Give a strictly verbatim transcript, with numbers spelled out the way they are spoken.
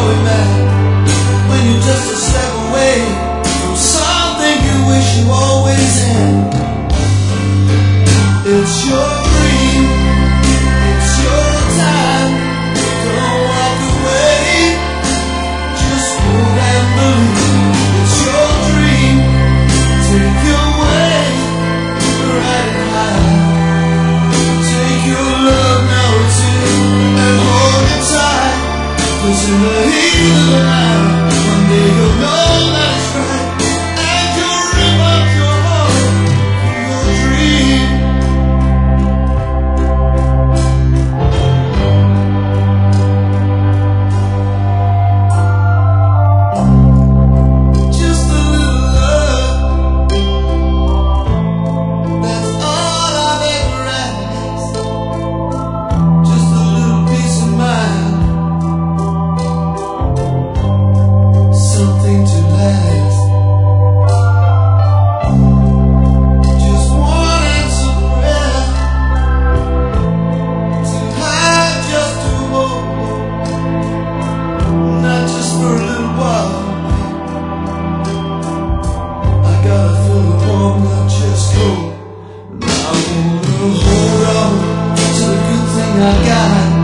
we met when you're just a step away from something you wish you always had. It's your dream, it's your time. Don't walk away, just hold and believe. It's your dream, take your way, ride it high. Take your love, now it's in, and hold it tight. 'Cause in the heat of the night, one day you'll know that it's right, and you'll rip up your heart for your dream. Just a little love, that's all I've ever asked. Just a little peace of mind, something to last. Just one answer prayer, to have, just to hope, not just for a little while. I gotta feel the warm, not just cold. I wanna hold on to the good thing I got.